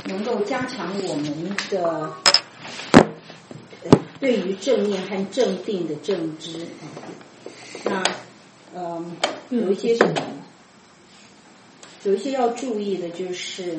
能够加强我们的对于正念和正定的正知。那有一些要注意的，就是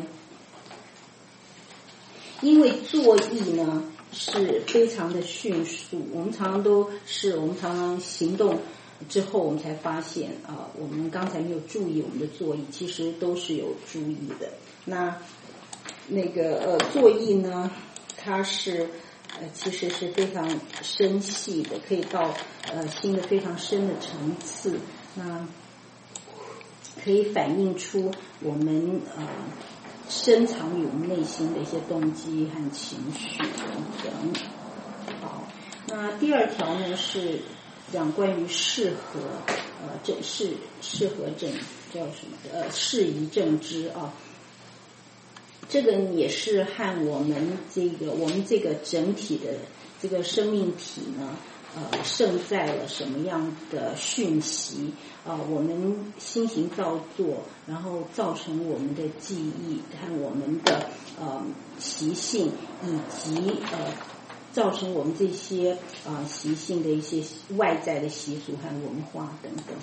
因为作意呢是非常的迅速，我们常常行动之后，我们才发现我们刚才没有注意我们的作意，其实都是有注意的。那个作意呢，它是其实是非常深细的，可以到心的非常深的层次，那可以反映出我们深藏于我们内心的一些动机和情绪等等。好，那第二条呢是讲关于适合适合正叫什么适宜正知啊。这个也是和我们这个整体的这个生命体呢胜在了什么样的讯息我们心行造作，然后造成我们的记忆和我们的习性，以及造成我们这些习性的一些外在的习俗和文化等等。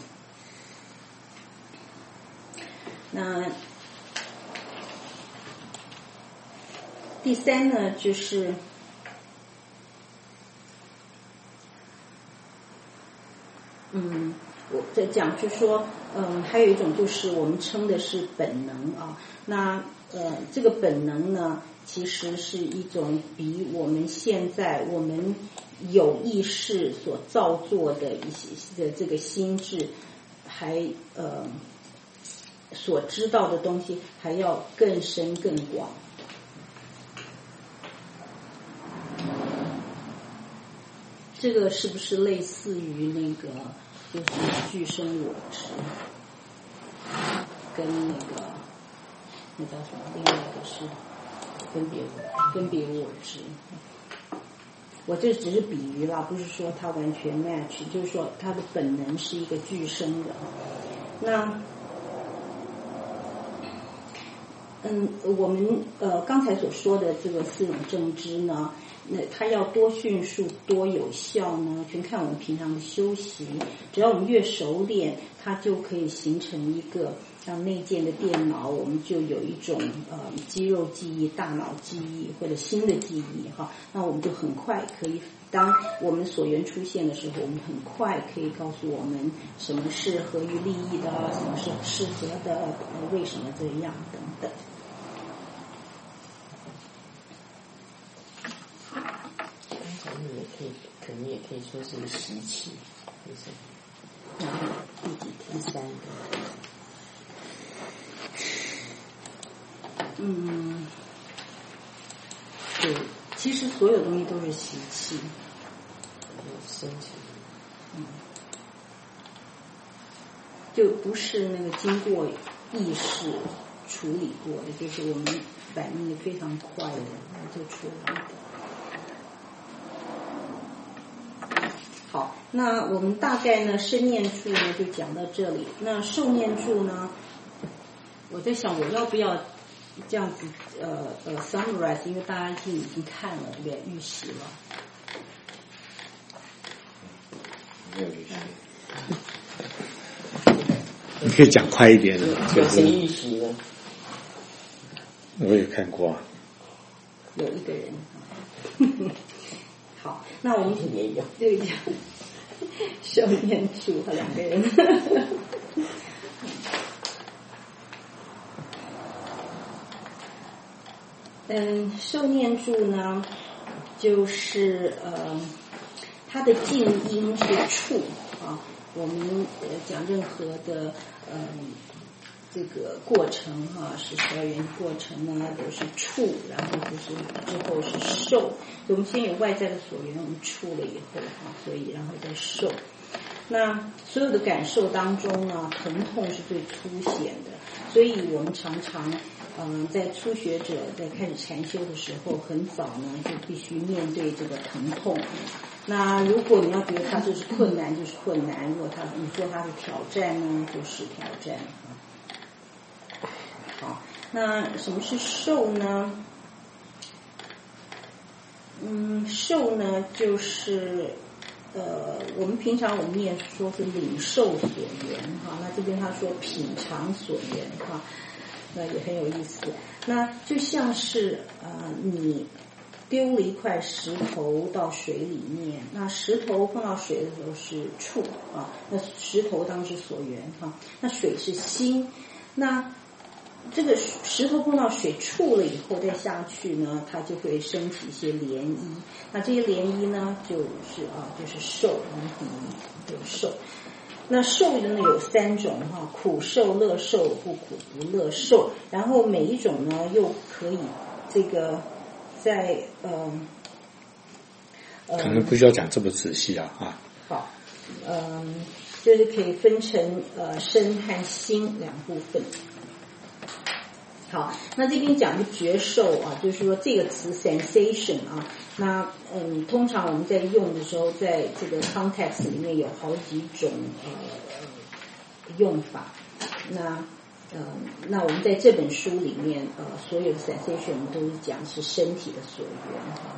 那第三呢，就是我在讲就是说还有一种就是我们称的是本能那这个本能呢其实是一种比我们现在我们有意识所造作的一些的这个心智还所知道的东西还要更深更广。这个是不是类似于那个就是具身我执跟那叫什么，另外一个是分别我执。我这只是比喻啦，不是说它完全 match， 就是说它的本能是一个具身的。那我们刚才所说的这个4种正知呢，那它要多迅速多有效呢，全看我们平常的修习。只要我们越熟练，它就可以形成一个像内建的电脑，我们就有一种肌肉记忆、大脑记忆或者新的记忆那我们就很快可以，当我们所缘出现的时候，我们很快可以告诉我们什么是合于利益的，什么是适合的，为什么这样等等。 可能也可以说是习气，就是第3个。 对，其实所有东西都是习气， 生气， 就不是那个经过意识处理过的，就是我们反应的非常快的就出来的。好，那我们大概呢身念处呢就讲到这里。那受念处呢，我在想我要不要这样子summarize， 因为大家已经看了对不对，预习了。 没有预习。你可以讲快一点的。 有谁预习了？ 我也看过有一个人。好，那我们也有对讲受念处和2个人。受念处呢，就是它的近音是处我们讲任何的这个过程是12缘过程呢都是处，然后就是之后是受。我们先有外在的所缘，我们处了以后所以然后再受。那所有的感受当中呢，疼痛是最粗显的，所以我们常常在初学者在开始禅修的时候，很早呢就必须面对这个疼痛。那如果你要觉得它就是困难，就是困难；如果你说它是挑战呢，就是挑战。好， 那什么是受呢？受呢就是我们平常我们念说是领受所缘哈，那这边他说品尝所缘哈，那也很有意思。那就像是你丢了一块石头到水里面，那石头碰到水的时候是触啊，那石头当是所缘哈，那水是心，那这个石头碰到水触了以后再下去呢，它就会升起一些涟漪。那这些涟漪呢，就是受，我们有受。那受的呢有3种哈，苦受、乐受、不苦不乐受。然后每一种呢又可以这个在可能不需要讲这么仔细啊。 好，就是可以分成身和心2部分。好，那这边讲的觉受啊，就是说这个词 sensation 啊，那通常我们在用的时候，在这个 context 里面有好几种用法。那我们在这本书里面所有的 sensation 我们都是讲是身体的所缘哈。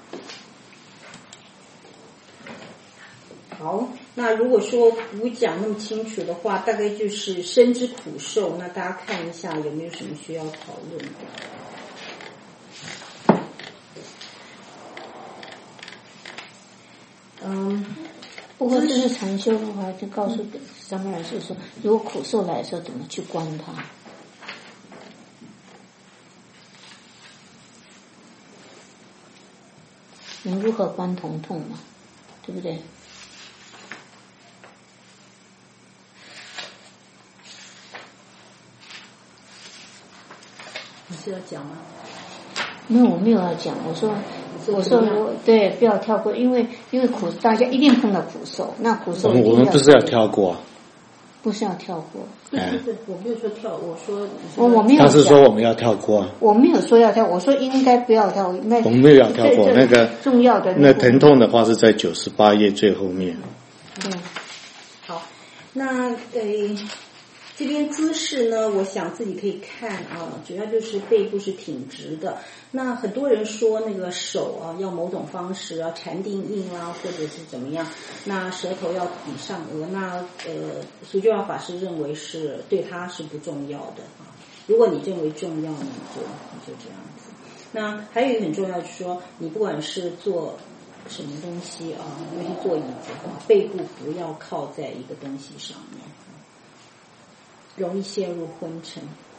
好，那如果说不讲那么清楚的话，大概就是身之苦受，那大家看一下有没有什么需要讨论的。 不过这是禅修的话，就告诉上面老师说，如果苦受来的时候，怎么去观它？你如何观疼痛嘛？对不对？ 你是要讲吗？ 没有，我没有要讲。我说对，不要跳过，因为苦，大家一定碰到苦受，那苦受我们不是要跳过， 不是要跳过。 不是，我没有说跳，我说我没有讲。 他是说我们要跳过， 我没有说要跳，我说应该不要跳。那我们没有要跳过那个重要的那疼痛的话是在98页最后面。 好，那这边姿势呢，我想自己可以看啊，主要就是背部是挺直的。那很多人说那个手啊，要某种方式要禅定印啦，或者是怎么样，那舌头要抵上颚，那苏居尔法师认为是对他是不重要的啊。如果你认为重要，你就这样子。那还有一个很重要，就是说你不管是做什么东西啊，尤其坐椅子啊，背部不要靠在一个东西上面。容易陷入昏沉。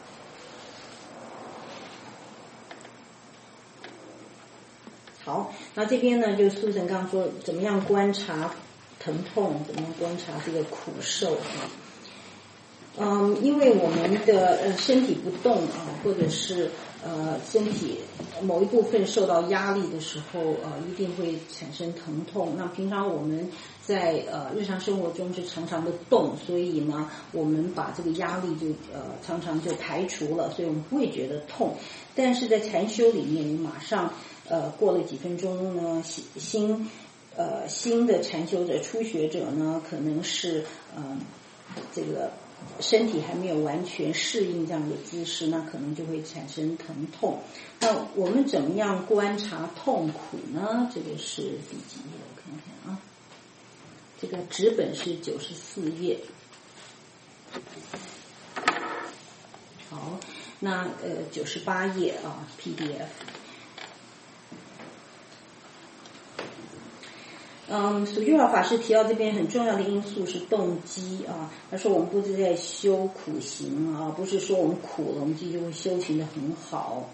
好，那这边呢，就苏神刚刚说怎么样观察疼痛，怎么样观察这个苦受啊。因为我们的身体不动啊，或者是身体某一部分受到压力的时候一定会产生疼痛。那平常我们在日常生活中是常常的动，所以呢我们把这个压力就常常就排除了，所以我们不会觉得痛。但是在禅修里面，你马上过了几分钟呢，新的禅修者初学者呢，可能是这个身体还没有完全适应这样的姿势，那可能就会产生疼痛。那我们怎么样观察痛苦呢？这个是第几页？我看看啊，这个纸本是94页。好，那98页啊 PDF。苏居尔法师提到这边很重要的因素是动机啊。他说我们不是在修苦行啊，不是说我们苦了，我们就会修行得很好。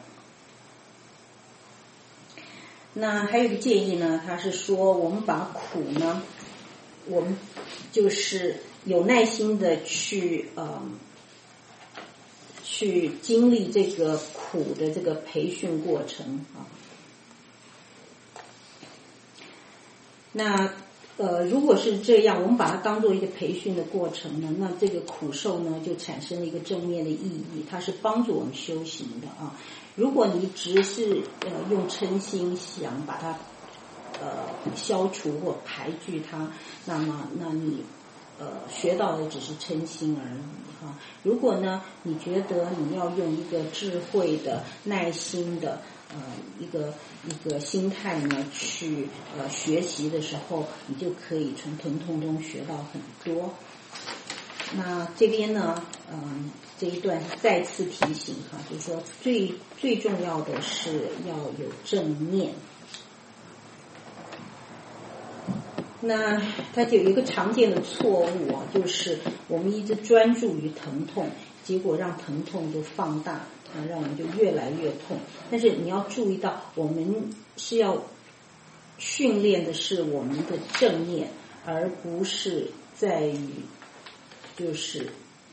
那还有一个建议呢，他是说我们把苦呢，我们就是有耐心的去经历这个苦的这个培训过程啊。那如果是这样，我们把它当做一个培训的过程呢，那这个苦受呢就产生了一个正面的意义，它是帮助我们修行的啊。如果你只是用嗔心想把它消除或排拒它，那么你学到的只是嗔心而已哈。如果呢，你觉得你要用一个智慧的、耐心的一个心态呢去学习的时候，你就可以从疼痛中学到很多。那这边呢，这一段再次提醒哈，就是说最重要的是要有正念。那它就有一个常见的错误啊，就是我们一直专注于疼痛，结果让疼痛就放大让我们就越来越痛。但是你要注意到，我们是要训练的是我们的正念，而不是在于就是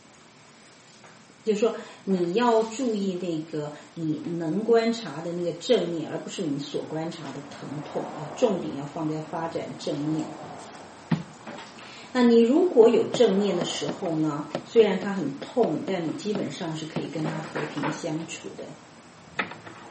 说你要注意那个你能观察的那个正念，而不是你所观察的疼痛啊，重点要放在发展正念。那你如果有正念的时候呢，虽然它很痛，但你基本上是可以跟它和平相处的。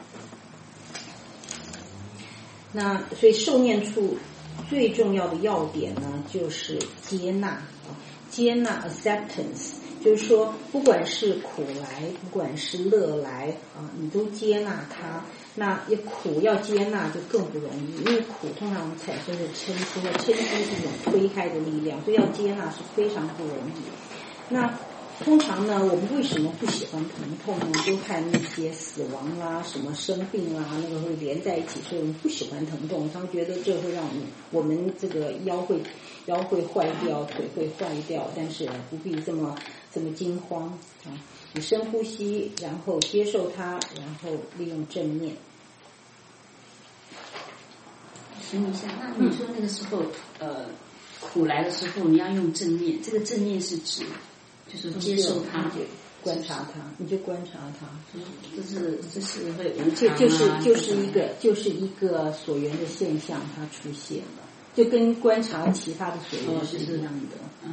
那所以受念处最重要的要点呢，就是接纳acceptance， 就是说不管是苦来，不管是乐来你都接纳它。那苦要接纳就更不容易，因为苦通常产生的嗔心，嗔心是一种推开的力量，所以要接纳是非常不容易。那通常呢，我们为什么不喜欢疼痛呢？就看那些死亡啦、什么生病啦，那个会连在一起，所以我们不喜欢疼痛。他们觉得这会让我们这个腰会坏掉，腿会坏掉，但是不必这么惊慌啊！你深呼吸，然后接受它，然后利用正念。 请问一下，那你说那个时候苦来的时候，你要用正念，这个正念是指就是接受它， 观察它，你就观察它， 这是会无常啊， 就是一个所缘的现象，它出现了，就跟观察其他的所缘是一样的。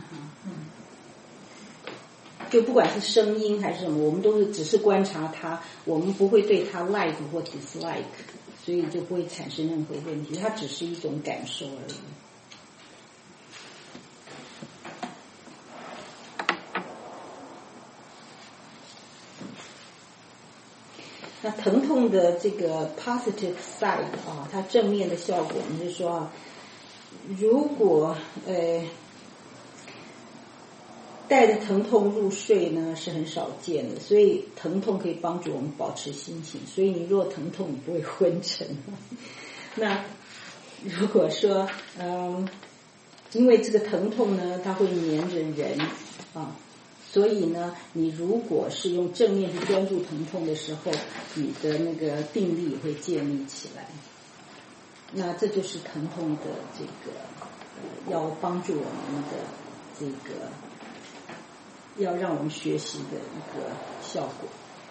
就不管是声音还是什么，我们都是只是观察它，我们不会对它 like 或 dislike， 所以就不会产生任何问题，它只是一种感受而已。那疼痛的这个 positive side 它正面的效果，就是说如果带着疼痛入睡呢是很少见的，所以疼痛可以帮助我们保持心情，所以你如果疼痛你不会昏沉。那如果说因为这个疼痛呢它会黏着人所以呢你如果是用正面去专注疼痛的时候，你的那个定力也会建立起来。那这就是疼痛的这个要帮助我们的这个要让我们学习的一个效果。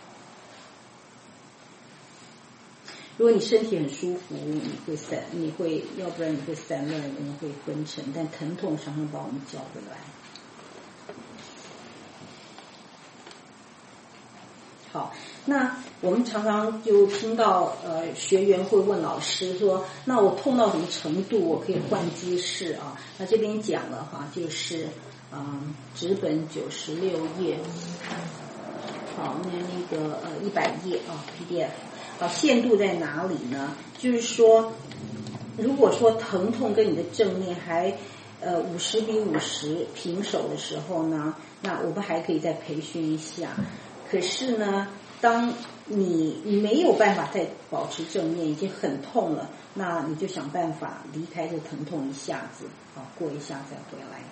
如果你身体很舒服，你会要不然你会散乱，你会昏沉，但疼痛常常把我们叫回来。好，那我们常常就听到学员会问老师说，那我痛到什么程度我可以换姿势啊？那这边讲了就是纸本96页，好，那个100页PDF， 好，限度在哪里呢？就是说，如果说疼痛跟你的正念还50比50平手的时候呢，那我们还可以再培训一下。可是呢，当你没有办法再保持正念，已经很痛了，那你就想办法离开这疼痛一下子，过一下再回来。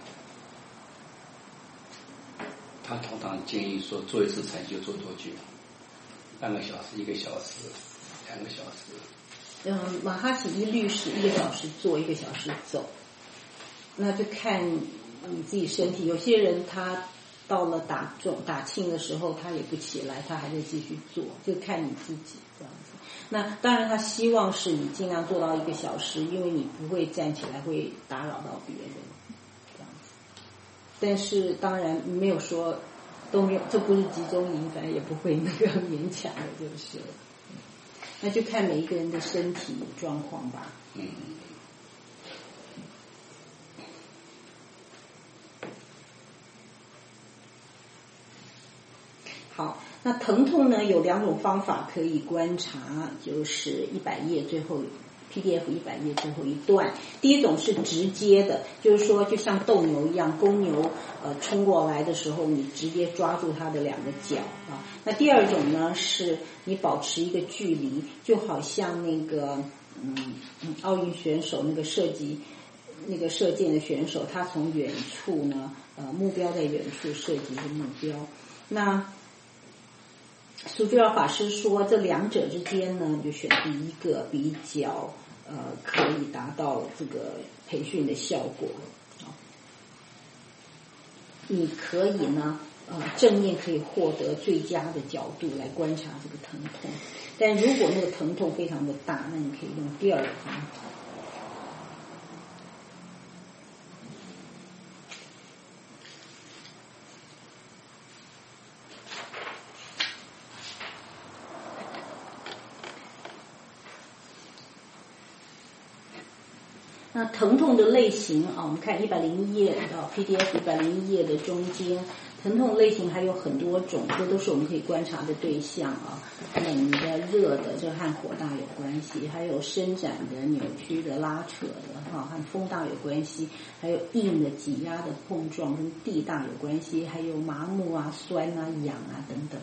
他通常建议说做一次禅修做多久？半个小时、1个小时、2个小时。 马哈奇一律是1个小时做1个小时走，那就看你自己身体。有些人他到了打磬的时候他也不起来，他还在继续做，就看你自己这样子。那当然他希望是你尽量做到1个小时，因为你不会站起来会打扰到别人这样子。但是当然没有说都没有，这不是集中营，反正也不会那个勉强的就是了。那就看每一个人的身体状况吧。 那疼痛呢有2种方法可以观察，就是100页最后PDF 100页最后一段。第一种是直接的，就是说就像斗牛一样，公牛冲过来的时候，你直接抓住它的2个脚啊。那第二种呢是你保持一个距离，就好像那个奥运选手那个射箭的选手，他从远处呢目标在远处射击的目标。那苏菲尔法师说，这2者之间呢，就选第一个比较可以达到这个培训的效果。你可以呢正面可以获得最佳的角度来观察这个疼痛，但如果那个疼痛非常的大，那你可以用第2个方法。那疼痛的类型啊，我们看101页PDF 101页的中间，疼痛类型还有很多种，这都是我们可以观察的对象啊。冷的、热的，这和火大有关系；还有伸展的、扭曲的、拉扯的，和风大有关系；还有硬的、挤压的、碰撞跟地大有关系；还有麻木啊、酸啊、痒啊等等。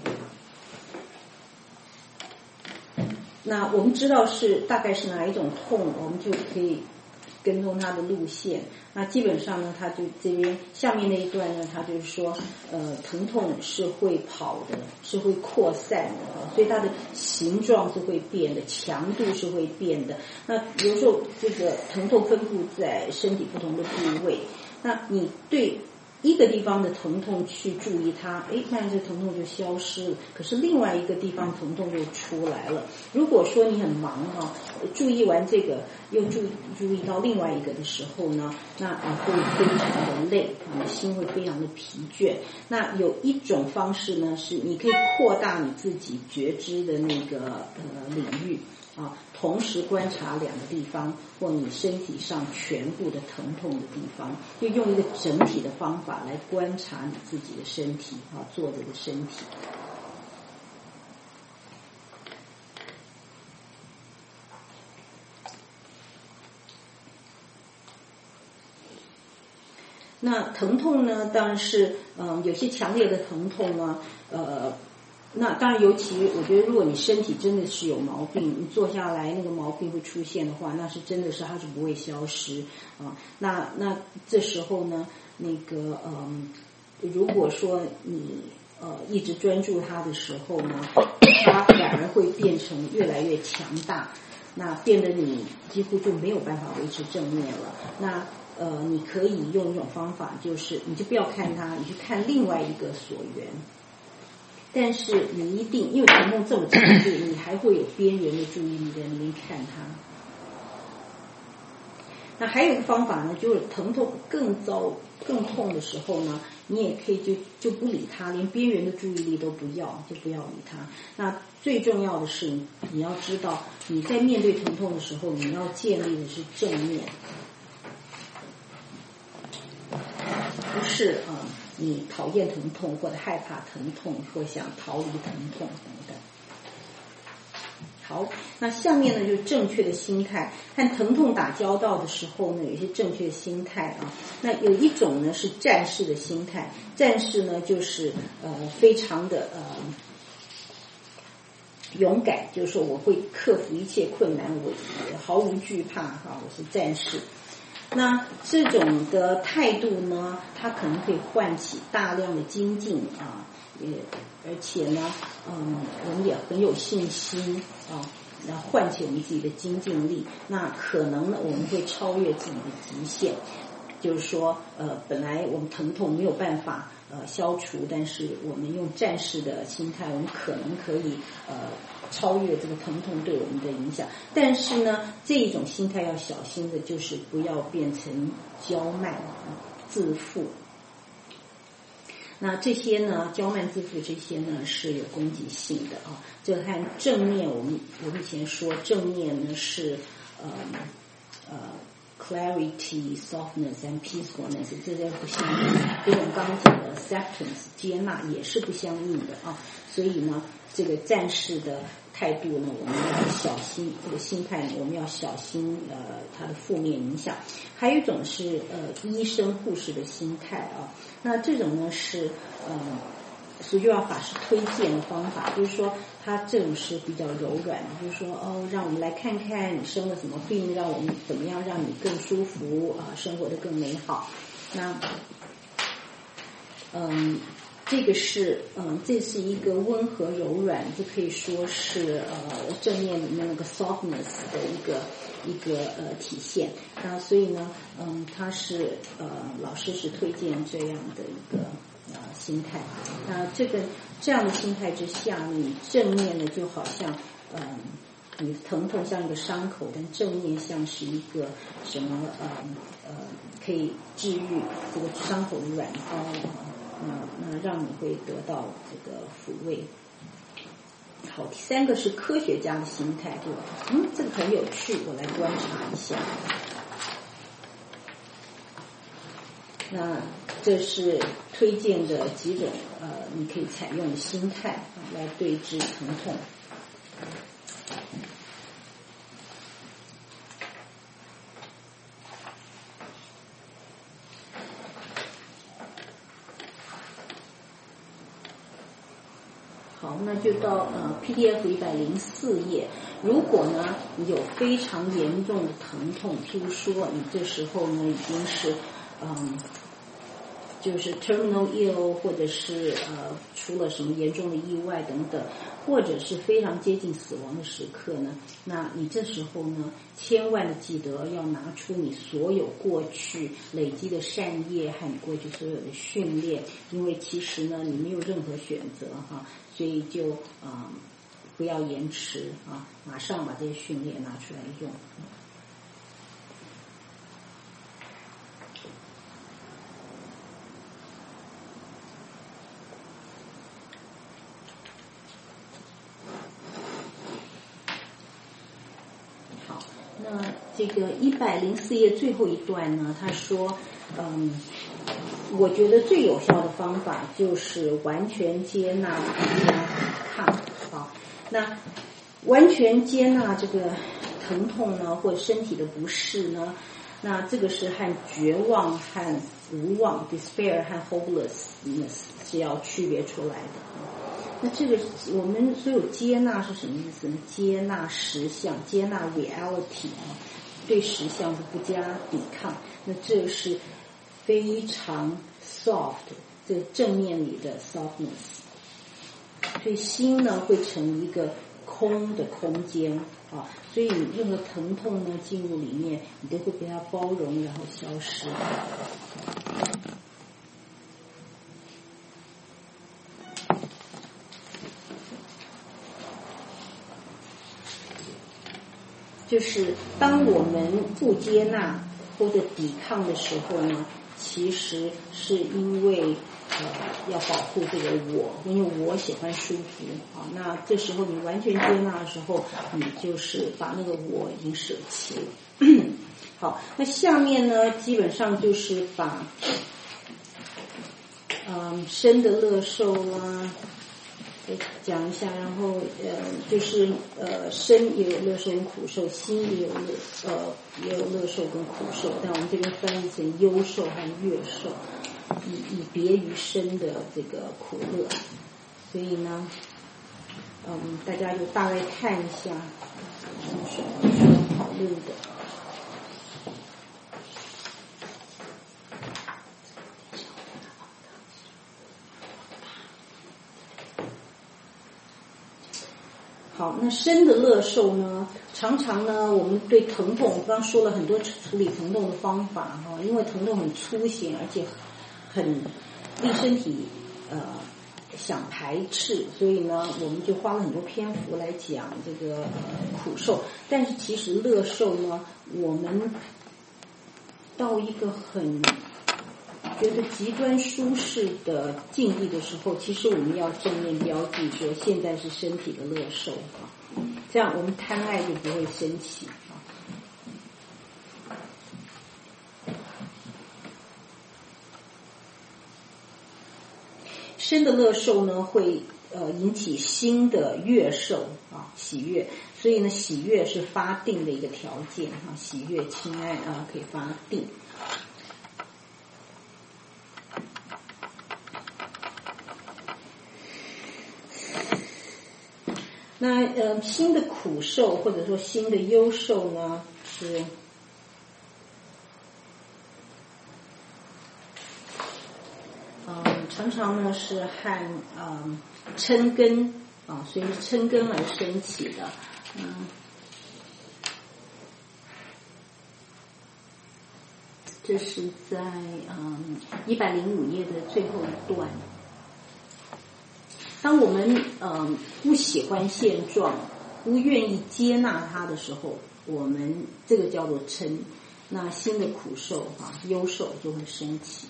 那我们知道大概是哪一种痛，我们就可以跟踪它的路线。那基本上呢，它就这边下面那一段呢，它就是说疼痛是会跑的，是会扩散的，所以它的形状是会变的，强度是会变的。那有时候这个疼痛分布在身体不同的部位，那你对一个地方的疼痛去注意它，看这疼痛就消失了，可是另外一个地方疼痛就出来了。如果说你很忙注意完这个又注意到另外一个的时候呢，那会非常的累，心会非常的疲倦。那有一种方式呢，是你可以扩大你自己觉知的那个领域同时观察2个地方或你身体上全部的疼痛的地方，就用一个整体的方法来观察你自己的身体坐着的身体。那疼痛呢，当然是有些强烈的疼痛呢那当然尤其我觉得如果你身体真的是有毛病，你坐下来那个毛病会出现的话，那是真的是它是不会消失那这时候呢，那个如果说你一直专注它的时候呢，它反而会变成越来越强大，那变得你几乎就没有办法维持正面了。那你可以用一种方法，就是你就不要看它，你去看另外一个所缘。但是你一定因为疼痛这么强烈，你还会有边缘的注意力在那边看它。那还有一个方法呢，就是疼痛更痛的时候呢，你也可以就不理它，连边缘的注意力都不要，就不要理它。那最重要的是你要知道，你在面对疼痛的时候，你要建立的是正面，不是你讨厌疼痛或者害怕疼痛或想逃离疼痛等等。好，那下面呢就是正确的心态。和疼痛打交道的时候呢，有一些正确的心态那有一种呢是战士的心态，战士呢就是非常的勇敢，就是说我会克服一切困难，我毫无惧怕我是战士。那这种的态度呢，它可能可以唤起大量的精进而且呢我们也很有信心然后唤起我们自己的精进力。那可能呢我们会超越自己的极限，就是说本来我们疼痛没有办法消除，但是我们用战士的心态，我们可能可以超越这个疼痛对我们的影响。但是呢，这一种心态要小心的，就是不要变成骄慢自负。那这些呢，骄慢自负这些呢是有攻击性的这和正面我们以前说正面呢是 clarity, softness and peacefulness 这些不相应，跟我们刚刚讲的 acceptance 接纳也是不相应的啊。所以呢，这个战士的态度呢，我们要小心，这个心态我们要小心它的负面影响。还有一种是医生护士的心态啊，那这种呢是苏居尔法师推荐的方法，就是说他这种是比较柔软的，就是说让我们来看看你生了什么病，让我们怎么样让你更舒服生活得更美好。那这个是这是一个温和柔软，这可以说是正面里面那个 softness 的一个体现。那所以呢他是老师是推荐这样的一个心态。那这样的心态之下，你正面的就好像你疼痛像一个伤口，但正面像是一个什么可以治愈这个伤口的软膏，那让你会得到这个抚慰。好，第三个是科学家的心态，就这个很有趣，我来观察一下。那这是推荐的几种你可以采用的心态来对治疼痛。好，那就到PDF 104页。如果呢你有非常严重的疼痛，譬如说你这时候呢已经是就是 terminal ill， 或者是出了什么严重的意外等等，或者是非常接近死亡的时刻呢，那你这时候呢千万的记得要拿出你所有过去累积的善业和你过去所有的训练，因为其实呢你没有任何选择所以就不要延迟马上把这些训练拿出来用。这个104页最后一段呢，他说我觉得最有效的方法就是完全接纳加抵抗。好，那完全接纳这个疼痛呢，或者身体的不适呢，那这个是和绝望和无望 despair 和 hopelessness 是要区别出来的。那这个我们所有接纳是什么意思呢？接纳实相，接纳 reality 对实相不加抵抗，那这是非常 soft， 这正面里的 softness。所以心呢会成一个空的空间所以你任何疼痛呢进入里面，你都会被它包容，然后消失。就是当我们不接纳或者抵抗的时候呢，其实是因为要保护这个我，因为我喜欢舒服那这时候你完全接纳的时候，你就是把那个我已经舍弃了。好，那下面呢基本上就是把生的乐受啦讲一下，然后就是生也有乐受跟苦受，心也有乐受跟苦受，但我们这边翻译成忧受和乐受，以别于生的这个苦乐。所以呢大家就大概看一下什么需要讨论的。好，那生的乐受呢，常常呢我们对疼痛，我刚刚说了很多处理疼痛的方法因为疼痛很粗显，而且很令身体想排斥，所以呢我们就花了很多篇幅来讲这个苦受。但是其实乐受呢，我们到一个很觉得极端舒适的境地的时候，其实我们要正面标记说现在是身体的乐受这样我们贪爱就不会升起生的乐受呢会引起心的悦受啊，喜悦，所以呢喜悦是发定的一个条件啊，喜悦亲爱啊可以发定。那心的苦受或者说心的忧受呢是常常呢是和嗔根啊，所以是嗔根而升起的。这是在105页的最后一段。当我们不喜欢现状，不愿意接纳它的时候，我们这个叫做嗔，那心的苦受忧受就会升起。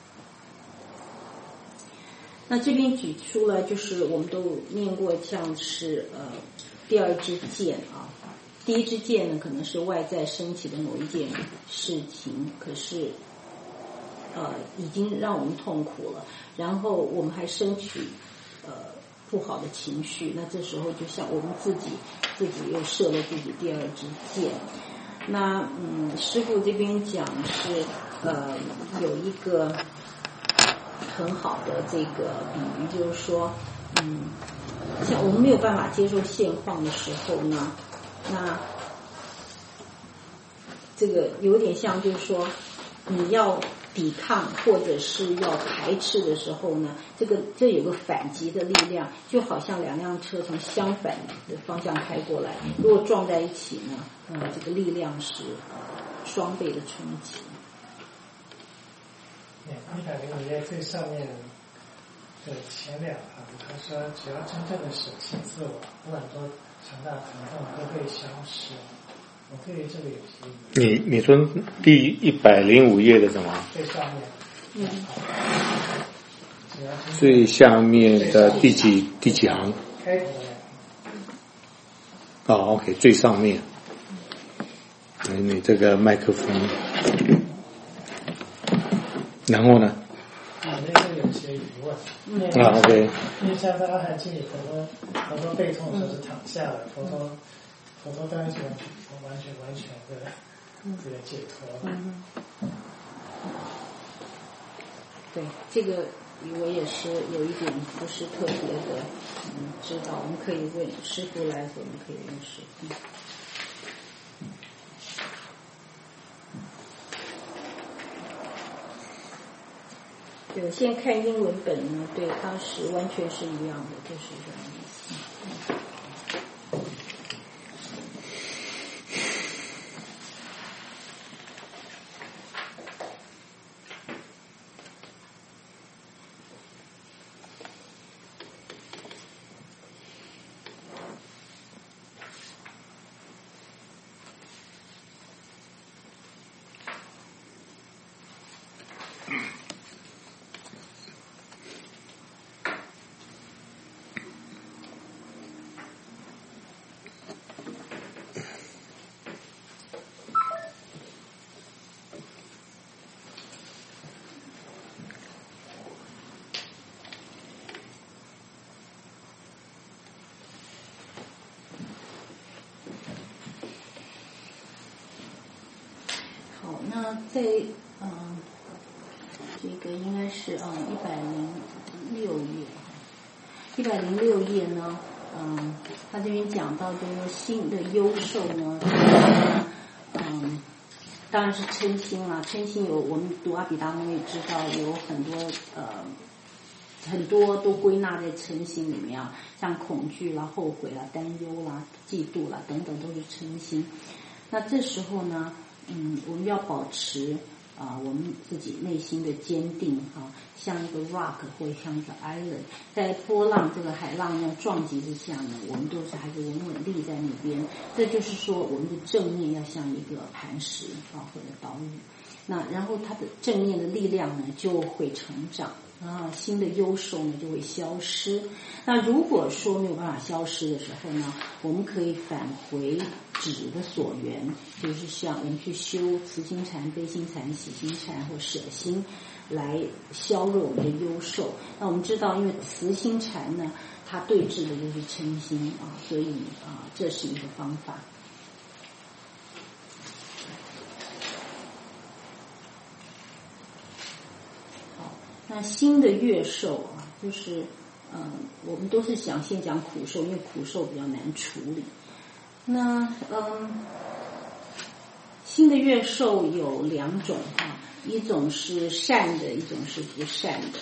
那这边举出了就是我们都念过，像是第二支箭啊，第一支箭呢可能是外在升起的某一件事情，可是已经让我们痛苦了，然后我们还升起不好的情绪，那这时候就像我们自己又射了自己第二支箭。那师父这边讲是有一个很好的这个比喻，就是说像我们没有办法接受现况的时候呢，那这个有点像就是说你要抵抗或者是要排斥的时候呢，这有个反击的力量，就好像两辆车从相反的方向开过来，如果撞在一起呢，这个力量是双倍的冲击。 105页最上面的前两行，他说只要真正的舍弃自我，不管多强大疼痛都会消失。我对于这个有些疑问。 你说第105页的什么？ 最上面。 最下面的第几行？ 开头的哦 ，OK， 最上面。你这个麦克风。然后呢？ 那个有些疑问。 OK。 因为像在阿含经里，佛陀背痛的时候是躺下了，佛陀当然是完全的这个解脱。 对，这个我也是有一点不是特别的知道，我们可以问师父来，我们可以问师父。对，现在看英文本呢，对，它是完全是一样的，就是这样意思。那在这个应该是106页呢，他这边讲到就是心的忧受呢，当然是嗔心啦，嗔心有我们读阿毗达摩也知道有很多都归纳在嗔心里面啊，像恐惧啦、后悔啦、担忧啦、嫉妒啦等等都是嗔心。那这时候呢，我们要保持我们自己内心的坚定像一个 rock 或者像一个 island， 在波浪这个海浪那撞击之下呢，我们都是还是稳稳立在那边。这就是说，我们的正念要像一个磐石或者岛屿。那然后它的正念的力量呢就会成长新的优受呢就会消失。那如果说没有办法消失的时候呢，我们可以返回止的所缘，就是像我们去修慈心禅、悲心禅、喜心禅或舍心，来削弱我们的忧受。那我们知道，因为慈心禅呢，它对治的就是嗔心所以这是一个方法。那心的悦受就是我们都是想先讲苦受，因为苦受比较难处理。那心的悦受有两种一种是善的，一种是不善的。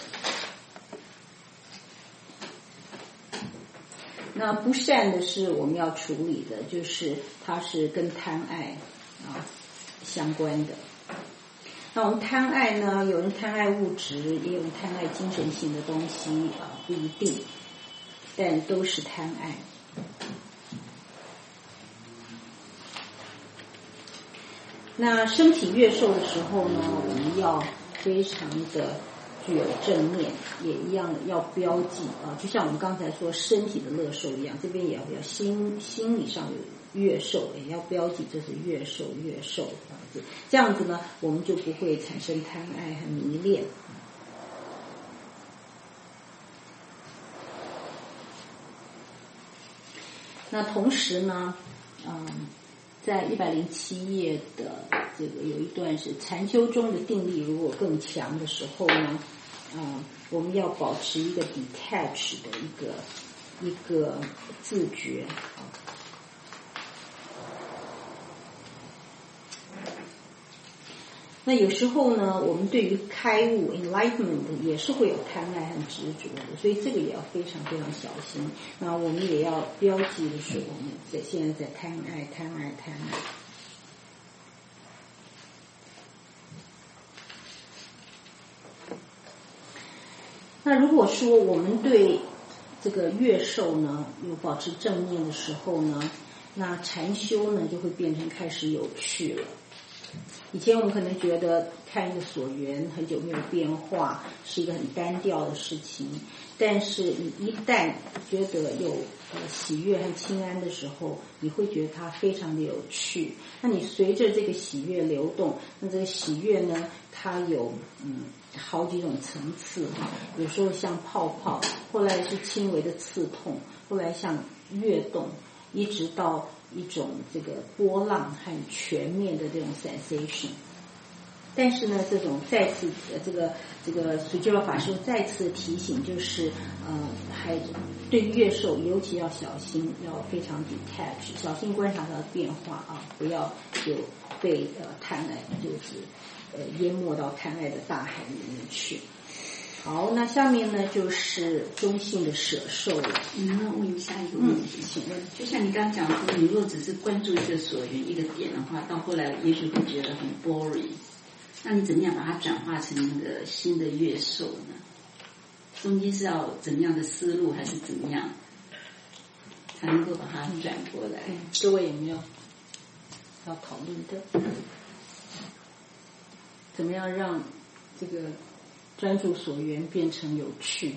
那不善的是我们要处理的，就是它是跟贪爱相关的。那我们贪爱呢，有人贪爱物质，也有人贪爱精神性的东西不一定，但都是贪爱。那身体悦受的时候呢，我们要非常的具有正念，也一样要标记就像我们刚才说身体的乐受一样，这边也要心理上有悦受，也要标记这是悦受这样子呢，我们就不会产生贪爱和迷恋。那同时呢在107页的这个有一段是禅修中的定力如果更强的时候呢我们要保持一个 detach 的一个自觉那有时候呢，我们对于开悟 enlightenment 也是会有贪爱和执着的，所以这个也要非常非常小心。那我们也要标记的是我们现在在贪爱。那如果说我们对这个悦受呢有保持正念的时候呢，那禅修呢就会变成开始有趣了。以前我们可能觉得看一个所缘很久没有变化是一个很单调的事情，但是你一旦觉得有喜悦和清安的时候，你会觉得它非常的有趣。那你随着这个喜悦流动，那这个喜悦呢它有好几种层次有时候像泡泡，后来是轻微的刺痛，后来像跃动，一直到一种这个波浪和全面的这种 sensation。 但是呢这种再次这个苏吉拉法师再次提醒，就是还对悦受尤其要小心，要非常 detach， 小心观察它的变化不要就被贪爱就是淹没到贪爱的大海里面去。好，那下面呢就是中性的舍受了。 那问一下一个问题，请问，就像你刚刚讲说，你若只是关注一个所缘一个点的话，到后来也许会觉得很 boring。那你怎么样把它转化成那个新的悦受呢？中间是要怎么样的思路，还是怎么样才能够把它转过来？ 各位有没有要讨论的？怎么样让这个专注所缘变成有趣？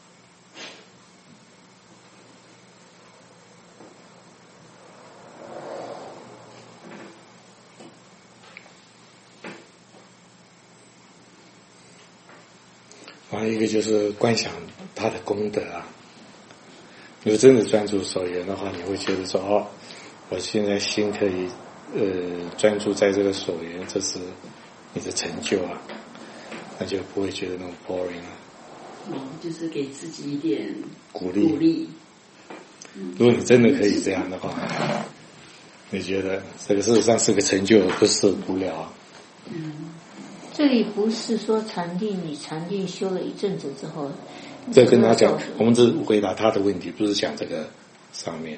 一个就是观想它的功德如果真的专注所缘的话，你会觉得说我现在心可以专注在这个所缘，这是你的成就那就不会觉得那种 boring 就是给自己一点鼓励。如果你真的可以这样的话，你觉得这个事实上是个成就，而不是无聊。 这里不是说禅定，你禅定修了一阵子之后， 这跟他讲，我们只回答他的问题，不是讲这个上面。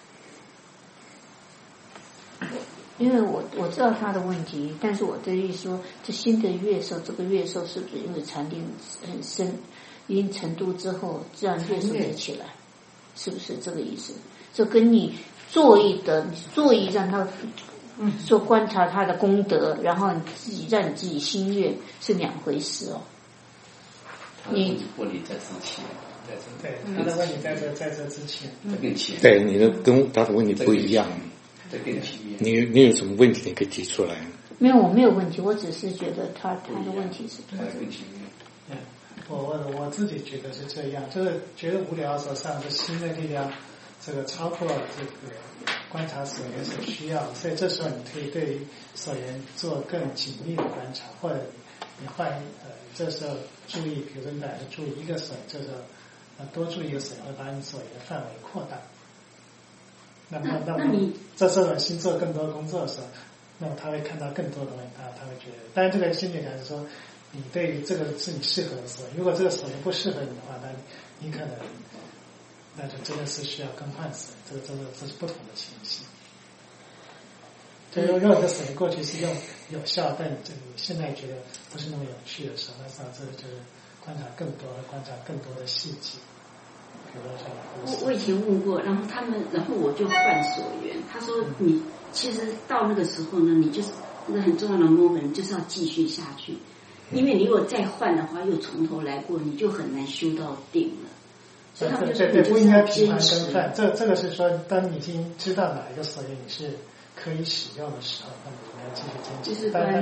因为我知道他的问题，但是我的意思说，这新的悦受，这个悦受是不是因为禅定很深一定程度之后，自然悦受得起来，是不是这个意思？这跟你坐意让他说观察他的功德，然后你自己让你自己心悦是两回事你问题在之前，在这对，他的问题在这之前， 在更前面， 对，你的跟他的问题不一样。 在更前面。 你有什么问题你可以提出来。 没有，我没有问题，我只是觉得他的问题是在更前面。 我自己觉得是这样，就是觉得无聊的时候，上这新的力量，这个超过这个观察所缘所需要，所以这时候你可以对所缘做更紧密的观察，或者你换这时候注意，比如说你本来是注意一个所缘，这时候多注意一个所缘，会把你所缘的范围扩大。那么这时候心做更多工作的时候，那么他会看到更多的问题，他会觉得，当然这个心理还是说，你对于这个是你适合的所缘，如果这个所缘不适合你的话，那你可能那就真的是需要更换所缘，这是不同的情形。就如果这所缘过去是有效，但你现在觉得不是那么有趣的时候，那这就是观察更多的细节。 我以前问过，然后我就换所缘。他说你其实到那个时候呢，你就是那个很重要的 moment， 你就是要继续下去，因为你如果再换的话，又从头来过，你就很难修到定了。所以他们就说你就是要坚持。 这个是说，当你已经知道哪一个所缘你是可以使用的时候，那你要继续坚持。 就是关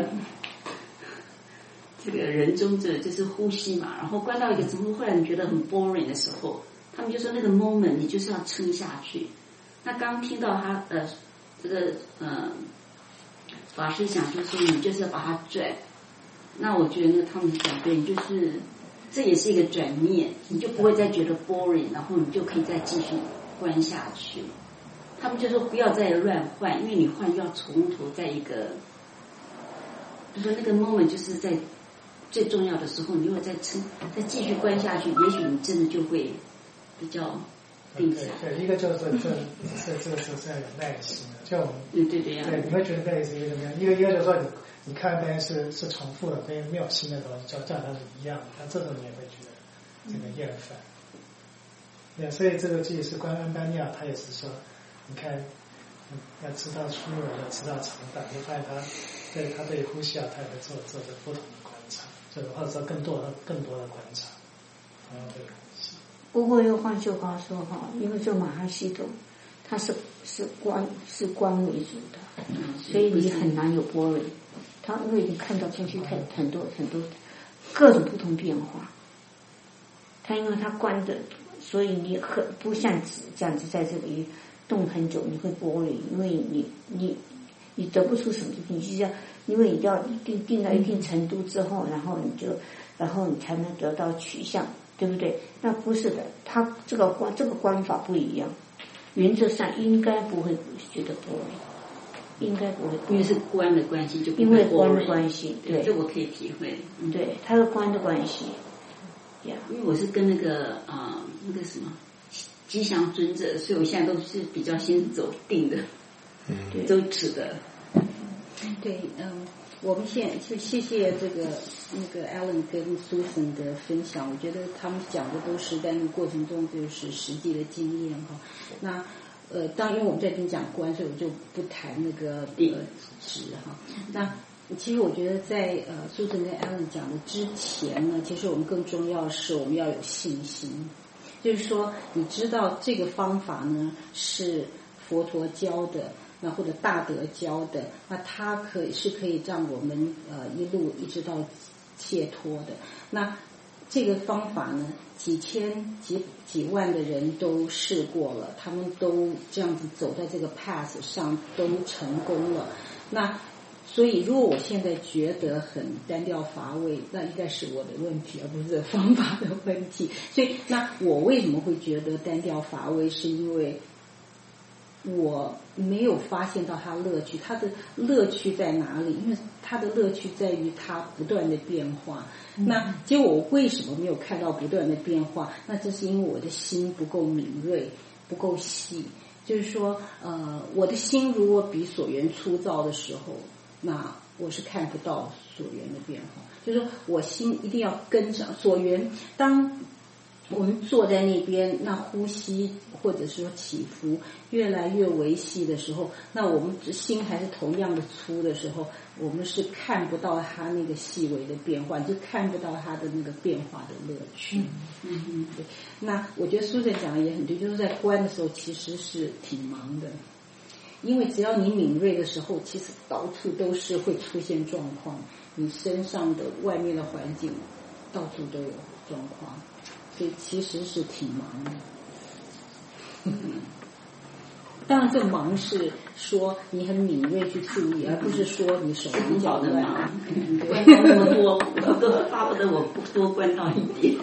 这个人中这就是呼吸嘛，然后关到一个程度，后来你觉得很 boring 的时候。他们就说那个 moment 你就是要撑下去。那刚听到他这个法师讲，就是你就是要把它转。那我觉得他们讲对，你就是这也是一个转念，你就不会再觉得 boring， 然后你就可以再继续关下去。他们就说不要再乱换，因为你换要从头再一个，就说那个 moment 就是在最重要的时候，你如果再继续关下去，也许你真的就会比较定下来。 对，一个就是这是要有耐心的，就我们对， 对，你会觉得那是一个怎么样？一个就是说你看东西是重复的，跟没有新的东西，就这样它是一样的，那这种你也会觉得这个厌烦。对，所以这个即使是观安般尼亚，他也是说，你看，要知道出入，要知道长短，你发现他对呼吸啊，他也会做着不同的观察，或者说更多的观察，同样对呼吸。 不过又换句话说哈，因为这马哈系统它是观为主的，所以你很难有boring。它因为你看到东西很多各种不同变化，它因为它观的，所以你很不像纸这样子在这里动很久，你会boring，因为你得不出什么东西，因为你要定到一定程度之后，然后你才能得到取向。对不对？那不是的，他这个观法不一样，原则上应该不会觉得boring，应该不会， 因为是观的关系，就不会因为观的关系，对， 这我可以体会。 对，它是观的关系， 因为我是跟那个什么吉祥尊者，所以我现在都是比较先走定的，走直的。 对，我们现在就谢谢那个 Alan 跟 Susan 的分享，我觉得他们讲的都是在那个过程中就是实际的经验哈。那当因为我们在这里讲观，所以我就不谈那个值哈。那其实我觉得在Susan 跟 Alan 讲的之前呢，其实我们更重要的是我们要有信心，就是说你知道这个方法呢是佛陀教的。那或者大德教的，那它可以让我们一路一直到解脱的。那这个方法呢，几千几万的人都试过了，他们都这样子走在这个 path 上都成功了。那所以如果我现在觉得很单调乏味，那应该是我的问题，而不是方法的问题。所以那我为什么会觉得单调乏味，是因为我没有发现到它乐趣，它的乐趣在哪里？因为它的乐趣在于它不断的变化。那结果我为什么没有看到不断的变化？那这是因为我的心不够敏锐，不够细。就是说，我的心如果比所缘粗糙的时候，那我是看不到所缘的变化。就是说我心一定要跟上所缘。当我们坐在那边，那呼吸或者说起伏越来越维系的时候，那我们心还是同样的粗的时候，我们是看不到它那个细微的变化，就看不到它的那个变化的乐趣。对。那我觉得苏轼讲的也很对，就是在观的时候其实是挺忙的，因为只要你敏锐的时候，其实到处都是会出现状况，你身上的外面的环境到处都有状况。所以其实是挺忙的，当然这忙是说你很敏锐去注意，而不是说你手忙脚乱。 关到那么多，我都巴不得我多关到一点。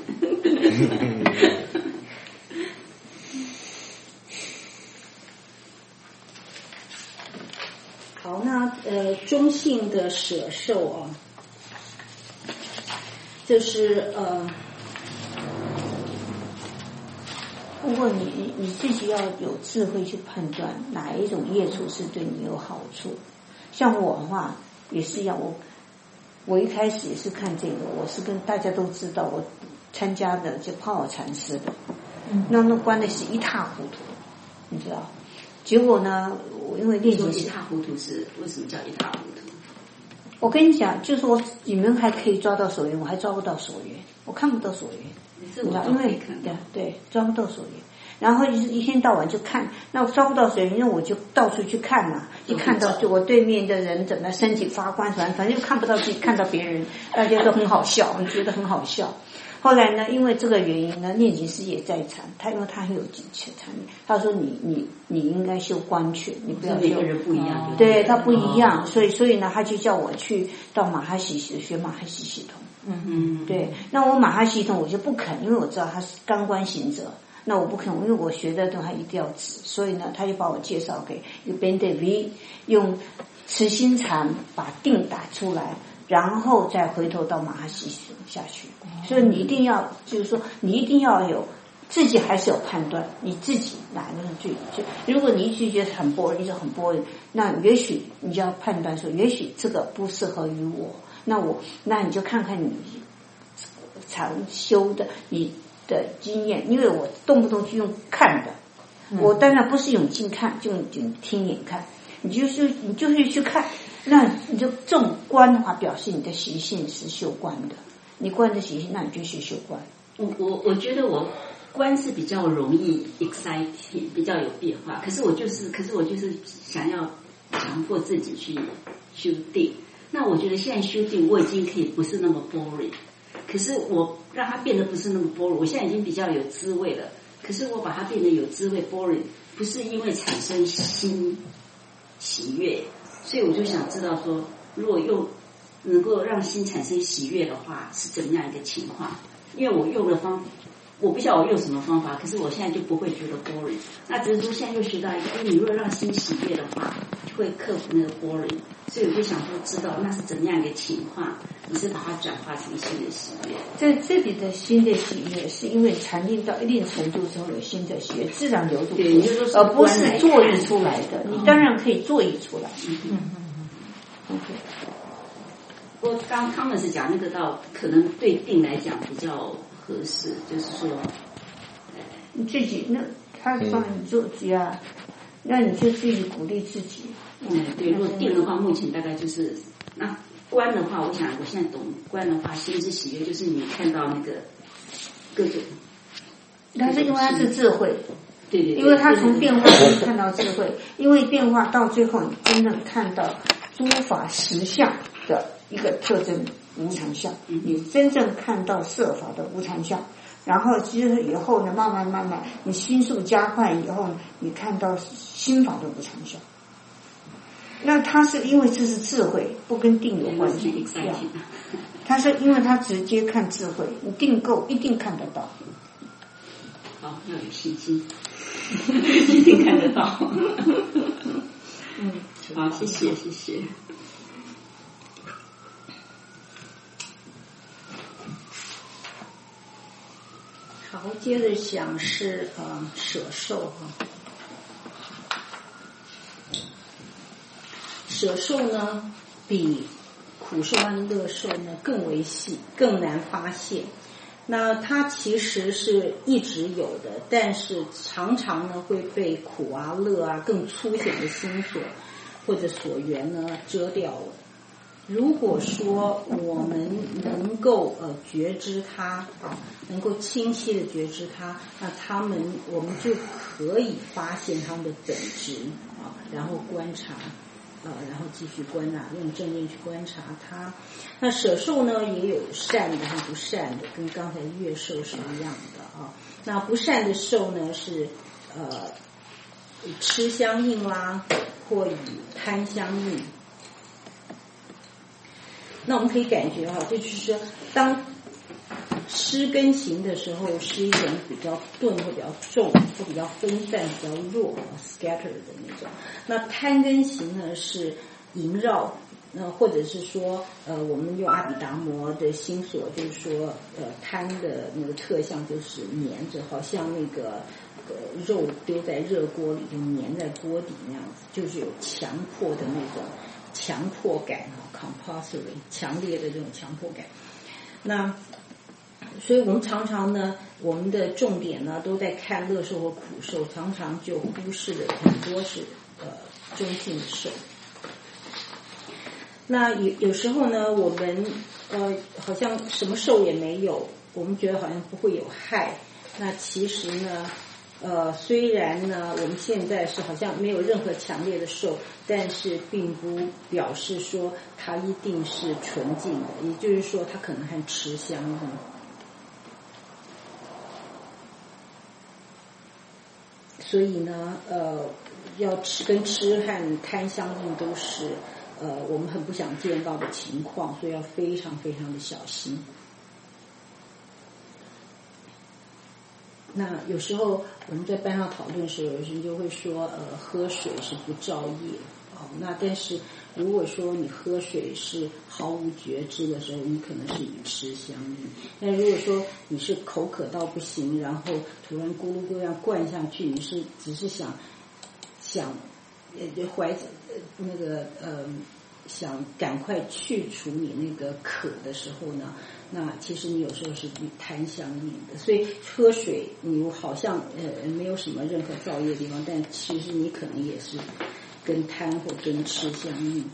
好，那中性的舍受啊，就是不过你自己要有智慧去判断哪一种业处是对你有好处。像我的话也是一样，我一开始也是看这个，我是跟大家都知道我参加的就泡泡禅师的，那观的是一塌糊涂，你知道。结果呢，我因为练习一塌糊涂是为什么叫一塌糊涂？ 我跟你讲，就是说你们还可以抓到所缘，我还抓不到所缘，我看不到所缘。因为对抓不到所缘，然后就是一天到晚就看，那我抓不到所缘，因为我就到处去看嘛，就看到就我对面的人怎么身体发光，反正就看不到自己，看到别人，大家都很好笑，我觉得很好笑。后来呢，因为这个原因呢，念经师也在禅，因为他很有禅，他说你应该修观觉，你不要修。 每个人不一样， 对他不一样，所以呢，他就叫我去到马哈西学马哈西系统。对，那我马哈系统我就不肯，因为我知道他是刚观行者，那我不肯，因为我学的东西他一定要指，所以呢，他就把我介绍给一个 Ben-David， 用慈心禅把定打出来，然后再回头到马哈系统下去。所以你一定要，就是说你一定要有自己还是有判断，你自己哪一个是最如果你一直觉得很boring，一直很boring，那也许你就要判断说，也许这个不适合于我。那你就看看你常修的你的经验，因为我动不动就用看的，我当然不是用近看，就用听眼看，你就是去看，那你就这种观的话，表示你的习性是修观的，你观的习性，那你就去修观。 我觉得我观是比较容易 exciting， 比较有变化，可是我就是想要强迫自己去修定。那我觉得现在修定我已经可以不是那么 boring， 可是我让它变得不是那么 boring， 我现在已经比较有滋味了，可是我把它变得有滋味 boring， 不是因为产生新喜悦，所以我就想知道说，如果能够让心产生喜悦的话，是怎么样一个情况？因为我用的我不晓得我用什么方法，可是我现在就不会觉得 boring。那只是说现在又学到一个，你如果让心喜悦的话，就会克服那个 boring。所以我就想说，知道那是怎么样一个情况，你是把它转化成新的喜悦。 在这里的新的喜悦，是因为禅定到一定程度之后有新的喜悦自然流动， 对， 而不是作意出来的。你当然可以作意出来。OK。 不过刚他们是讲那个到可能对定来讲比较合适，就是说， 你自己那他帮你做呀，那你就自己鼓励自己。 对，如果定的话，目前大概就是那观的话，我现在懂观的话，心是喜悦，就是你看到那个各种。 但是因为它是智慧， 对， 因为它从变化中看到智慧，因为变化到最后，你真正看到诸法实相的一个特征无常相，你真正看到色法的无常相。然后其实以后呢，慢慢，你心速加快以后，你看到心法的无常相。那它是因为这是智慧，不跟定有关系。它是因为它直接看智慧，你定够一定看得到。 好，要有信心，一定看得到。好，谢谢。 好，接着想是舍受哈。舍受呢，比苦受和乐受呢更为细，更难发现。 那它其实是一直有的，但是常常呢会被苦啊、乐啊更粗显的心所或者所缘呢遮掉了。如果说我们能够觉知它啊，能够清晰的觉知它，那我们就可以发现它们的本质啊，然后观察。然后继续观察，用正念去观察它。那舍受呢，也有善的和不善的，跟刚才乐受是一样的啊。那不善的受呢，是与痴相应啦，或与贪相应。那我们可以感觉这就是说，当失根行的时候，是一种比较钝或比较重，或比较分散、比较弱 scattered 的那种。那贪根行呢是萦绕，或者是说我们用阿毗达摩的心所，就是说贪的那个特相就是粘着，好像那个肉丢在热锅里就粘在锅底那样子，就是有强迫的那种强迫感compulsory 强烈的这种强迫感。那所以我们常常呢，我们的重点呢都在看乐受或苦受，常常就忽视了很多是中性的受。那有时候呢，我们好像什么受也没有，我们觉得好像不会有害。那其实呢，虽然呢我们现在是好像没有任何强烈的受，但是并不表示说它一定是纯净的，也就是说它可能和痴相应。所以呢，要跟痴和贪相应都是我们很不想见到的情况，所以要非常非常的小心。那有时候我们在班上讨论的时候，有人就会说，喝水是不造业那但是如果说你喝水是毫无觉知的时候，你可能是与痴相应。那如果说你是口渴到不行，然后突然咕噜咕噜这样灌下去，你是只是想想赶快去除你那个渴的时候呢，那其实你有时候是与贪相应的。所以喝水你好像没有什么任何造业的地方，但其实你可能也是跟贪或跟痴相应。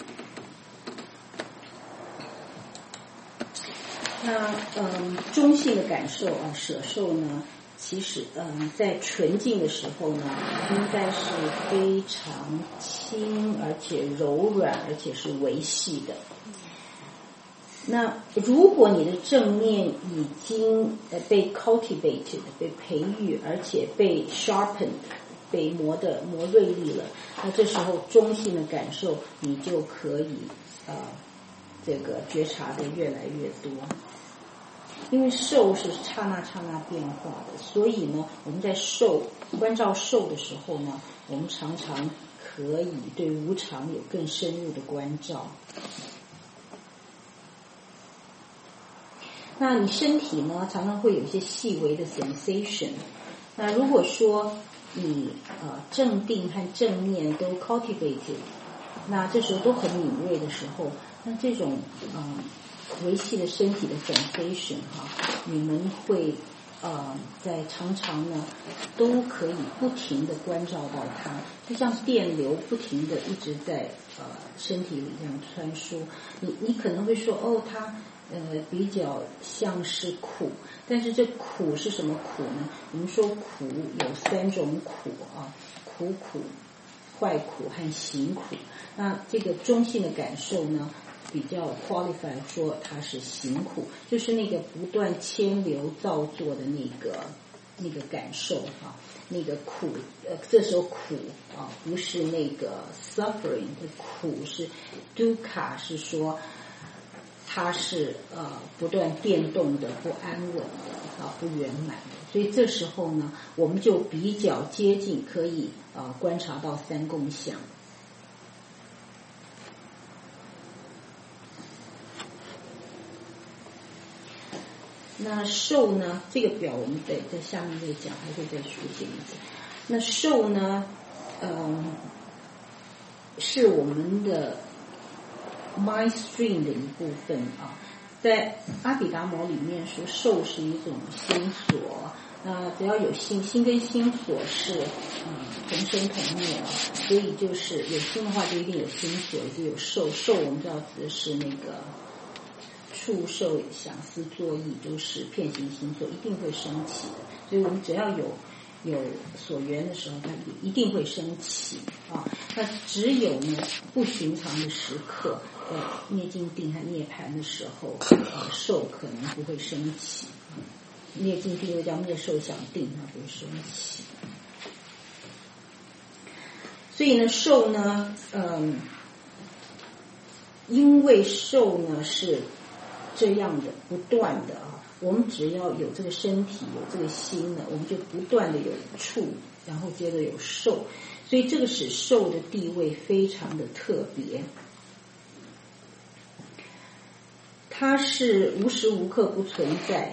那中性的感受舍受呢，其实在纯净的时候呢，应该是非常轻而且柔软而且是维系的。那如果你的正念已经被 cultivated 被培育，而且被 sharpened 被磨锐利了，那这时候中性的感受你就可以这个觉察的越来越多。因为受是刹那刹那变化的，所以呢我们在关照受的时候呢，我们常常可以对无常有更深入的关照。那你身体呢常常会有一些细微的 sensation， 那如果说你正定和正念都 cultivated， 那这时候都很敏锐的时候，那这种维系的身体的 sensation 你们会在常常呢都可以不停的关照到它，就像电流不停的一直在身体里这样穿梭。你可能会说它比较像是苦，但是这苦是什么苦呢？我们说苦有3种苦苦苦、坏苦和行苦。那这个中性的感受呢，比较 qualify 说它是行苦，就是那个不断牵流造作的那个感受那个苦这时候苦不是那个 suffering 的苦，是 dukkha， 是说它是不断变动的、不安稳的不圆满的。所以这时候呢，我们就比较接近可以观察到3共相。那受呢，这个表我们在下面再讲，还会再出现一次。那受呢是我们的 mind stream 的一部分在阿毗达摩里面说，受是一种心所。只要有心，心跟心所是同生同灭啊，所以就是有心的话就一定有心所，也就有受。受我们知道指的是那个触受想思作意，都是遍行心所，一定会升起的。所以我们只要有所缘的时候，它一定会升起啊。那只有呢不寻常的时刻，灭尽定和涅槃的时候，受可能不会升起。灭尽定又叫灭受想定，它不会升起。所以呢，受呢，因为受呢是这样的不断的啊，我们只要有这个身体，有这个心呢，我们就不断的有触，然后接着有受，所以这个使受的地位非常的特别。它是无时无刻不存在。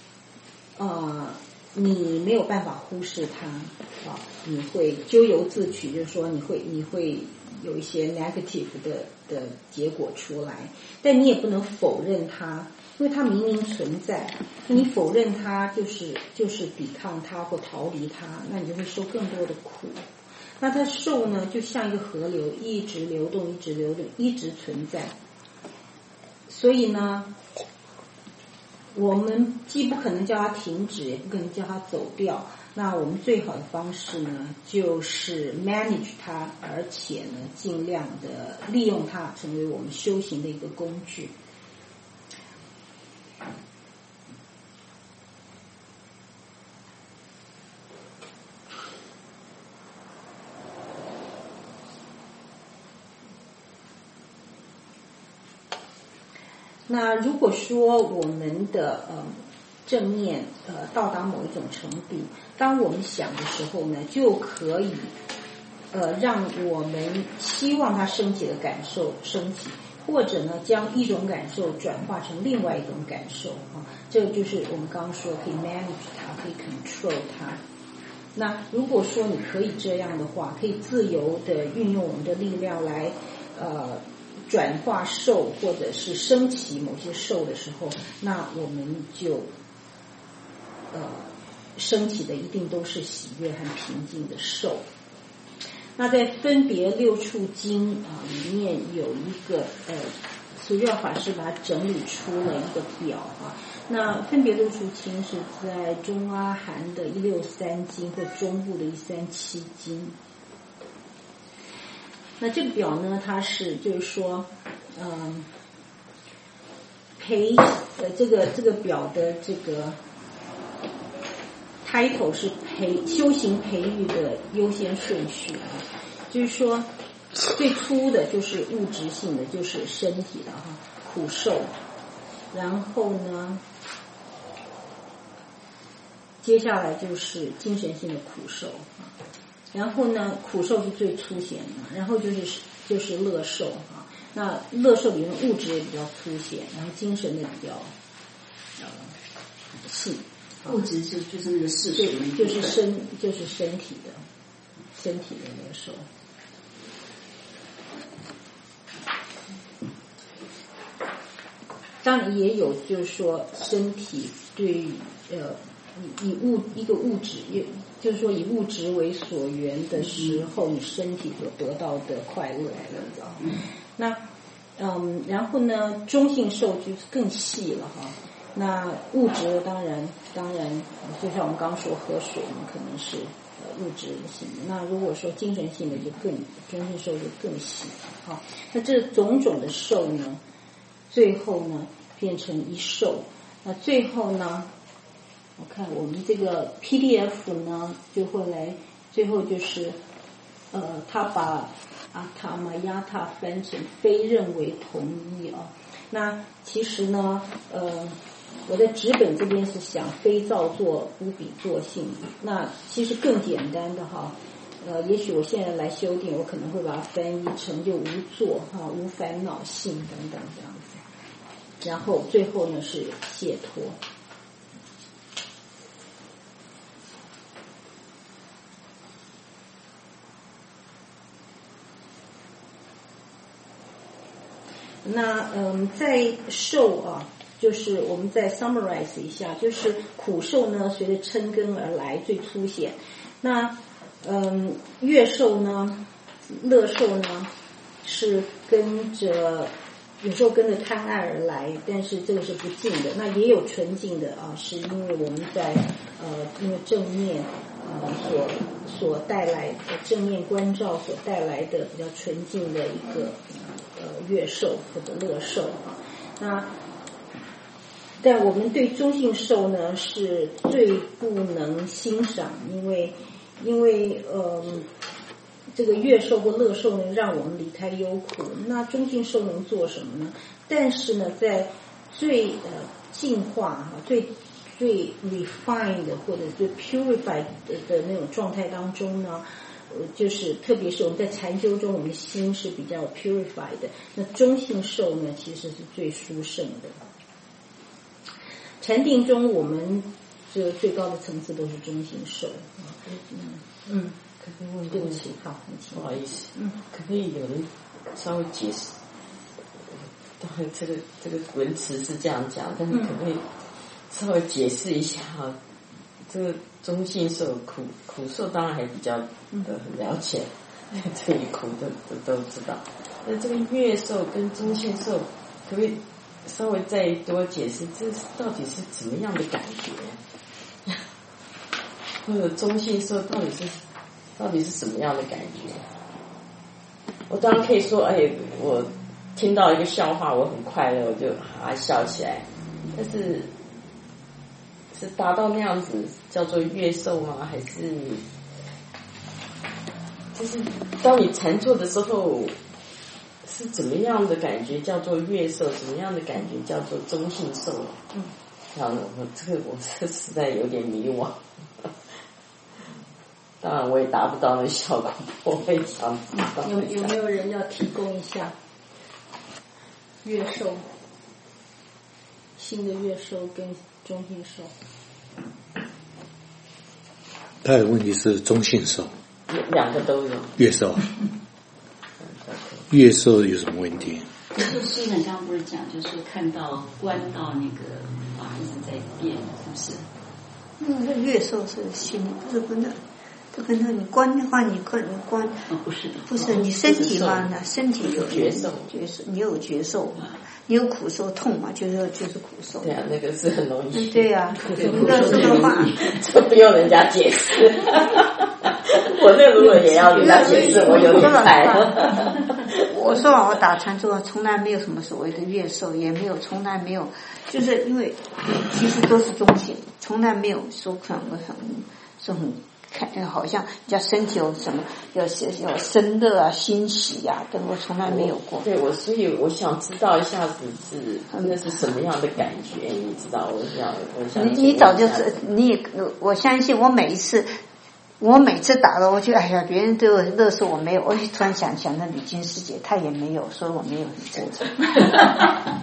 你没有办法忽视它啊，你会咎由自取，就是说你会有一些 negative 的结果出来，但你也不能否认它，因为它明明存在，你否认它就是抵抗它或逃离它，那你就会受更多的苦。那它受呢，就像一个河流，一直流动，一直流动，一直存在。所以呢，我们既不可能叫它停止，也不可能叫它走掉。那我们最好的方式呢，就是 manage 它，而且呢，尽量的利用它，成为我们修行的一个工具。那如果说我们的正念到达某一种程度，当我们想的时候呢，就可以让我们希望它升起的感受升起，或者呢将一种感受转化成另外一种感受啊，这个就是我们刚刚说可以 manage 它，可以 control 它。那如果说你可以这样的话，可以自由的运用我们的力量来转化受或者是升起某些受的时候，那我们就升起的一定都是喜悦和平静的受。那在分别六处经里面有一个苏耀法师把它整理出了一个表啊。那分别六处经是在中阿含的163经或中部的137经。那这个表呢，它是就是说，这个表的这个 title 是修行培育的优先顺序啊，就是说最初的就是物质性的，就是身体的苦受，然后呢，接下来就是精神性的苦受啊。然后呢，苦受是最粗显的，然后就是乐受啊。那乐受里面物质也比较粗显，然后精神的比较细。 物质就是那个世俗， 就是身体的乐受。当然也有就是说身体对一个物质，就是说以物质为所缘的时候，你身体所得到的快乐等等。那然后呢，中性受就是更细了哈。那物质当然，就像我们刚刚说喝水，可能是物质性的。那如果说精神性的，就更中性受就更细。好，那这种种的受呢，最后呢变成一受。那最后呢？我看我们这个 PDF 呢就会来，最后就是他把阿塔玛亚塔翻成非认为同一啊。那其实呢我在纸本这边是想非造作无比作性，那其实更简单的哈，也许我现在来修订，我可能会把它翻译成就无作哈，无烦恼性等等这样子，然后最后呢是解脱。那在受啊， 就是我们再 summarize 一下，就是苦受呢随着嗔根而来最粗显，那乐受呢、乐受呢是跟着有时候跟着贪爱而来，但是这个是不净的。那也有纯净的啊，是因为我们在因为正面所带来的正面关照所带来的比较纯净的一个乐受或者乐受啊。那但我们对中性受呢是最不能欣赏，因为这个乐受或乐受能让我们离开忧苦，那中性受能做什么呢？但是呢，在最净化最 refined 或者最 purified 的那种状态当中呢，就是特别是我们在禅修中，我们的心是比较 purified 的。那中性受呢，其实是最殊胜的。禅定中，我们这最高的层次都是中性受。 可不可以问对不起，好， 不好意思，可不可以有人稍微解释？当然，这个文词是这样讲，但是可不可以稍微解释一下哈？这个中性受苦受当然还比较很了解，对于苦都知道。那这个乐受跟中性受，可不可以稍微再多解释？这到底是怎么样的感觉？或者中性受到底是什么样的感觉？我当然可以说，我听到一个笑话，我很快乐，我就笑起来。但是达到那样子叫做乐受吗？还是就是当你禅坐的时候是怎么样的感觉叫做乐受？怎么样的感觉叫做中性受？我这实在有点迷惘。当然我也达不到那效果，我会想知道有没有人要提供一下乐受，新的乐受跟中性受？ 他的问题是中性受， 两个都有。 乐受，乐受有什么问题？ 就是师长刚刚不是讲，就是说看到观到那个一直在变，是不是？ 那乐受是心，不跟那你观的话，你观不是你身体嘛？那身体有觉受， 你有觉受嘛？你有苦受痛嘛？就是苦受。 对啊，那个是很容易。 对啊，乐受的话就不用人家解释。我这如果也要人家解释，我有点菜。 我说我打禅之后，从来没有什么所谓的乐受，也没有从来没有，就是因为其实都是中性，从来没有说很看好像叫身体有什么有生乐啊、欣喜啊，等我从来没有过。 对，所以我想知道一下子那是什么样的感觉？你知道，我想你早就是我相信我每次打了，我就别人都有乐受，我没有。我突然想那李金师姐她也没有，所以我没有很正常。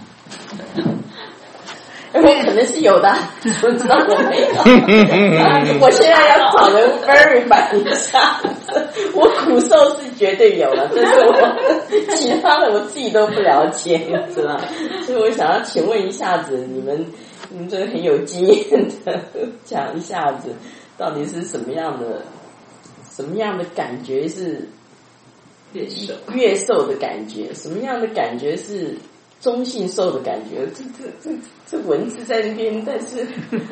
我可能是有的，我知道我没有。我现在要找人 verify 一下，我苦受是绝对有了，但是我其他的我自己都不了解，是吧？所以我想要请问一下子，你们这个很有经验的，讲一下子到底是什么样的感觉是乐受的感觉，什么样的感觉是中性受的感觉？这文字在那边，但是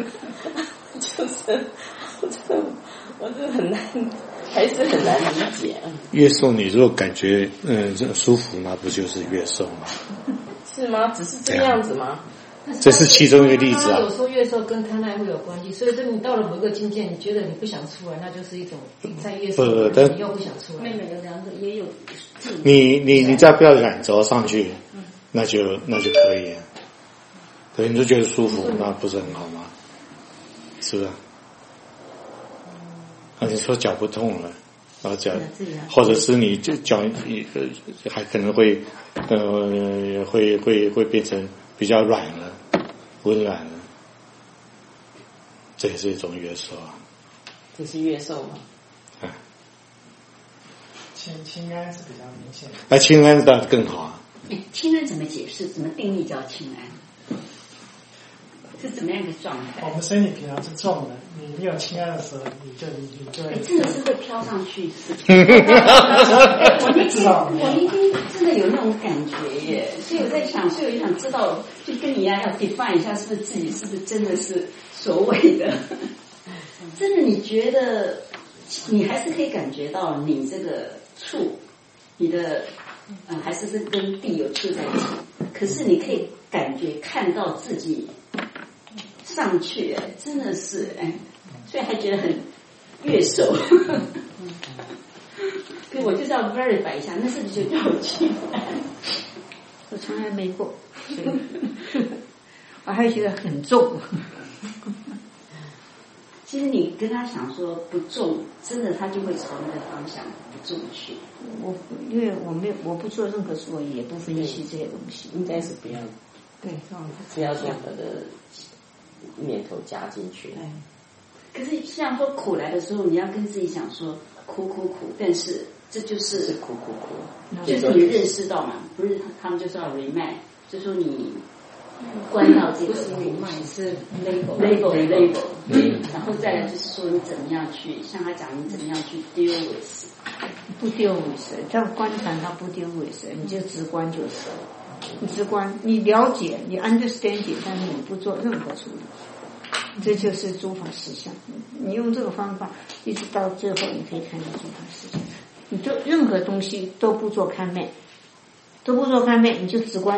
就是我这很难，还是很难理解。 乐受你如果感觉舒服，那不就是乐受吗？ 是吗？只是这样子吗？ 这是其中一个例子啊。 有时候乐受跟贪爱会有关系，所以这你到了某一个境界，你觉得你不想出来，那就是一种在乐受，你又不想出来。 妹妹有两个，也有。 你再不要染着上去，那就可以。可是你就觉得舒服，那不是很好吗？是不是？你说脚不痛了，然后脚，或者是你脚还可能会会变成比较软了，温软了，这也是一种乐受啊。 这是乐受吗？ 清安是比较明显的。 那清安当然更好啊。 清安怎么解释？怎么定义叫清安？ 是怎么样一个状态？ 我们身体平常是重的，你有轻安的时候，你就会。 真的是会飘上去，我那天真的有那种感觉耶，所以我在想，所以我就想知道，就跟你一样要 define 一下，是不是自己是不是真的是所谓的，真的你觉得你还是可以感觉到你这个触，你的还是跟地有触在一起，可是你可以感觉看到自己上去，真的是所以还觉得很乐手。可我就是要 verify 一下，那是不是就叫我去？ 我从来没过，我还觉得很重。 其实你跟他想说不重，真的他就会朝那个方向不重去。 因为我不做任何作业，也不分析这些东西， 应该是不要， 对， 不要任何的念头加进去。 可是像说苦来的时候，你要跟自己讲说苦，但是这就是苦， 就是你认识到嘛，不是他们就是要 remind， 就说你关到这个不是 remind 是 label，然后再来就是说你怎么样去像他讲你怎么样去 deal with， 不丢尾神，这样观察他不丢尾神，你就直观就是了。你直观，你了解，你 understanding， 但是你不做任何处理，这就是诸法实相。你用这个方法，一直到最后，你可以看到诸法实相。你做任何东西都不做看妹，你就直观。